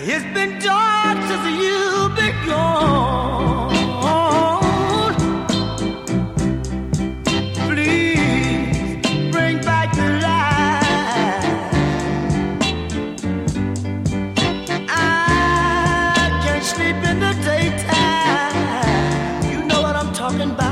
It's been dark since you've been gone. Please bring back the light. I can't sleep in the daytime. You know what I'm talking about.